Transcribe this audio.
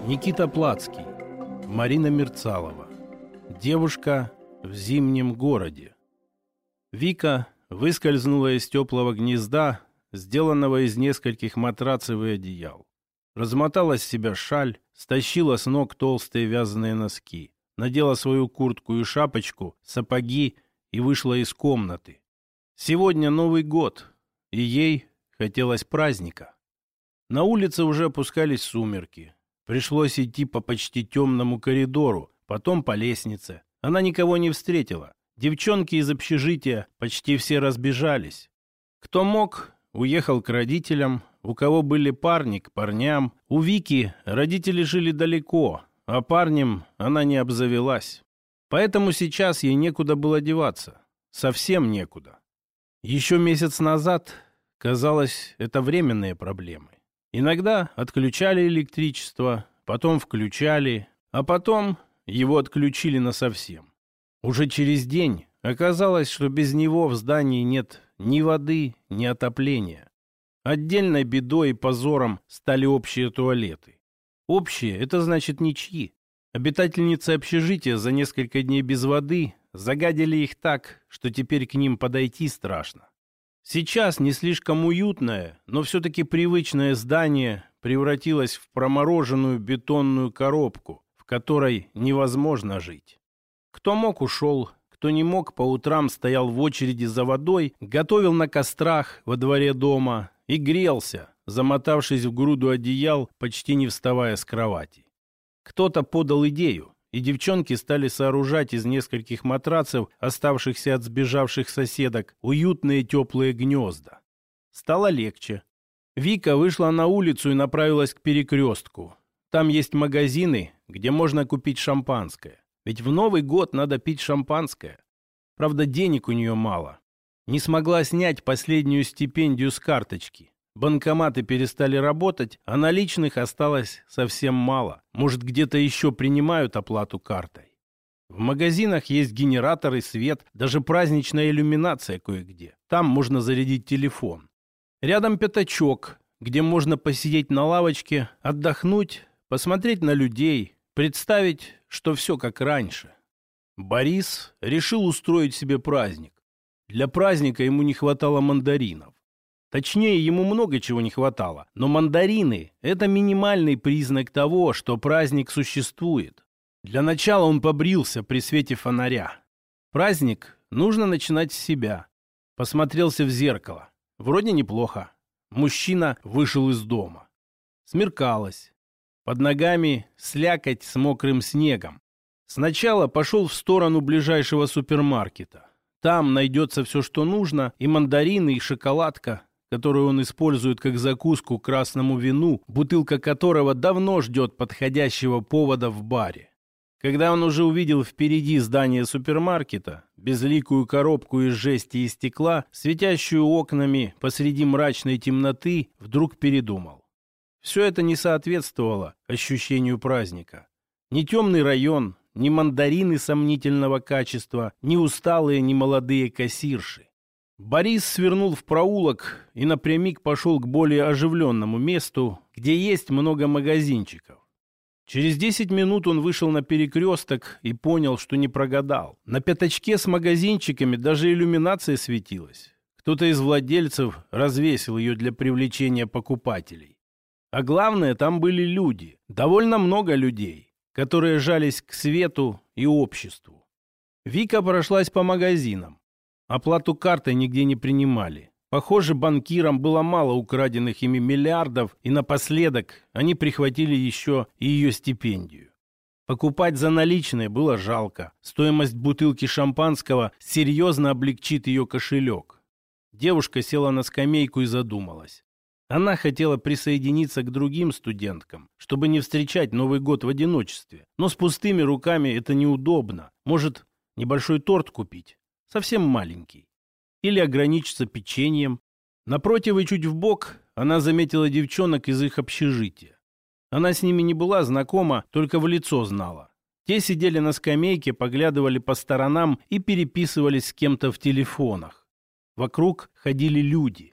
Никита Платский, Марина Мерцалова. Девушка в зимнем городе. Вика выскользнула из теплого гнезда, сделанного из нескольких матрацев и одеял. Размотала с себя шаль, стащила с ног толстые вязаные носки, надела свою куртку и шапочку, сапоги и вышла из комнаты. Сегодня Новый год, и ей хотелось праздника. На улице уже опускались сумерки. Пришлось идти по почти темному коридору, потом по лестнице. Она никого не встретила. Девчонки из общежития почти все разбежались. Кто мог, уехал к родителям. У кого были парни, к парням. У Вики родители жили далеко, а парнем она не обзавелась. Поэтому сейчас ей некуда было деваться. Совсем некуда. Еще месяц назад, казалось, это временные проблемы. Иногда отключали электричество, потом включали, а потом его отключили насовсем. Уже через день оказалось, что без него в здании нет ни воды, ни отопления. Отдельной бедой и позором стали общие туалеты. Общие – это значит ничьи. Обитательницы общежития за несколько дней без воды загадили их так, что теперь к ним подойти страшно. Сейчас не слишком уютное, но все-таки привычное здание превратилось в промороженную бетонную коробку, в которой невозможно жить. Кто мог, ушел, кто не мог, по утрам стоял в очереди за водой, готовил на кострах во дворе дома и грелся, замотавшись в груду одеял, почти не вставая с кровати. Кто-то подал идею, и девчонки стали сооружать из нескольких матрацев, оставшихся от сбежавших соседок, уютные теплые гнезда. Стало легче. Вика вышла на улицу и направилась к перекрестку. Там есть магазины, где можно купить шампанское. Ведь в Новый год надо пить шампанское. Правда, денег у нее мало. Не смогла снять последнюю стипендию с карточки. Банкоматы перестали работать, а наличных осталось совсем мало. Может, где-то еще принимают оплату картой. В магазинах есть генераторы, свет, даже праздничная иллюминация кое-где. Там можно зарядить телефон. Рядом пятачок, где можно посидеть на лавочке, отдохнуть, посмотреть на людей, представить, что все как раньше. Борис решил устроить себе праздник. Для праздника ему не хватало мандаринов. Точнее, ему много чего не хватало, но мандарины – это минимальный признак того, что праздник существует. Для начала он побрился при свете фонаря. Праздник нужно начинать с себя. Посмотрелся в зеркало. Вроде неплохо. Мужчина вышел из дома. Смеркалось. Под ногами слякоть с мокрым снегом. Сначала пошел в сторону ближайшего супермаркета. Там найдется все, что нужно, и мандарины, и шоколадка, которую он использует как закуску к красному вину, бутылка которого давно ждет подходящего повода в баре. Когда он уже увидел впереди здание супермаркета, безликую коробку из жести и стекла, светящую окнами посреди мрачной темноты, вдруг передумал. Все это не соответствовало ощущению праздника. Ни темный район, ни мандарины сомнительного качества, ни усталые, ни молодые кассирши. Борис свернул в проулок и напрямик пошел к более оживленному месту, где есть много магазинчиков. Через 10 минут он вышел на перекресток и понял, что не прогадал. На пятачке с магазинчиками даже иллюминация светилась. Кто-то из владельцев развесил ее для привлечения покупателей. А главное, там были люди, довольно много людей, которые жались к свету и обществу. Вика прошлась по магазинам. Оплату картой нигде не принимали. Похоже, банкирам было мало украденных ими миллиардов, и напоследок они прихватили еще и ее стипендию. Покупать за наличные было жалко. Стоимость бутылки шампанского серьезно облегчит ее кошелек. Девушка села на скамейку и задумалась. Она хотела присоединиться к другим студенткам, чтобы не встречать Новый год в одиночестве. Но с пустыми руками это неудобно. Может, небольшой торт купить? Совсем маленький. Или ограничиться печеньем. Напротив и чуть вбок она заметила девчонок из их общежития. Она с ними не была знакома, только в лицо знала. Те сидели на скамейке, поглядывали по сторонам и переписывались с кем-то в телефонах. Вокруг ходили люди.